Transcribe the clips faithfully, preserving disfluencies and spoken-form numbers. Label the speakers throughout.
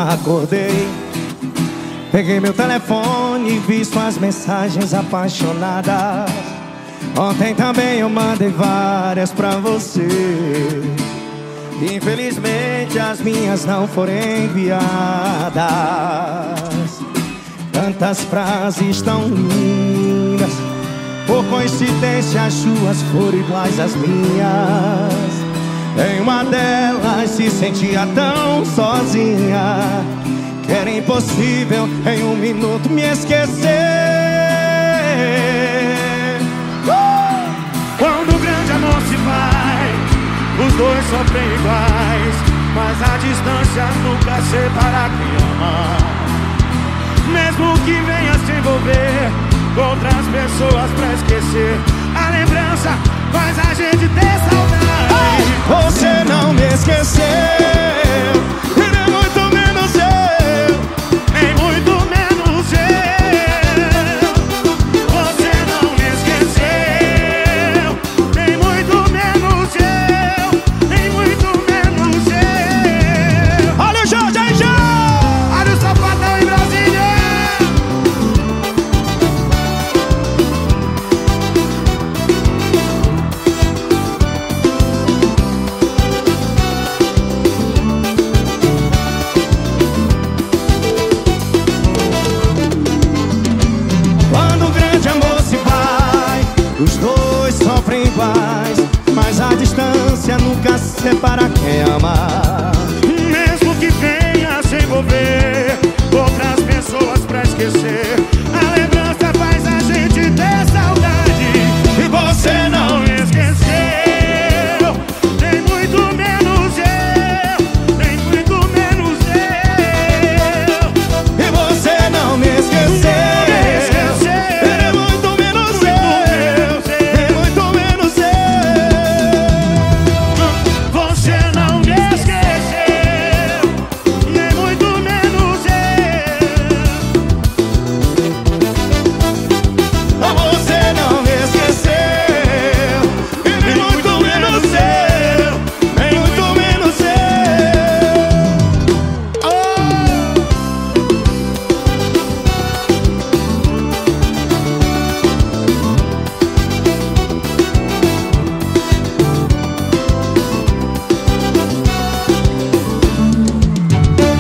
Speaker 1: acordei, peguei meu telefone e vi suas mensagens apaixonadas. Ontem também eu mandei várias pra você. Infelizmente as minhas não foram enviadas. Tantas frases tão lindas, por coincidência as suas foram iguais às minhas. Em uma delas se sentia tão sozinha que era impossível em um minuto me esquecer. uh!
Speaker 2: Quando o grande amor se vai, os dois sofrem iguais, mas a distância nunca separa quem ama. Mesmo que venha se envolver com outras pessoas pra esquecer, a lembrança faz a gente ter saudade.
Speaker 1: Você não me esqueceu, e nem muito menos eu,
Speaker 2: nem muito menos eu. Você não me esqueceu, nem muito menos eu, nem muito menos eu.
Speaker 1: Olha o Jorge aí, já!
Speaker 2: Olha o Safadão em Brasília.
Speaker 1: Os dois sofrem iguais, mas a distância nunca separa quem ama.
Speaker 2: Mesmo que venha se envolver outras pessoas pra esquecer, a lembrança faz a gente ter saudade.
Speaker 1: E você não
Speaker 2: me esqueceu, nem muito menos eu, nem muito menos eu.
Speaker 1: E você não me esqueceu.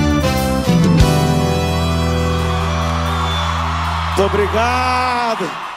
Speaker 2: Muito obrigado.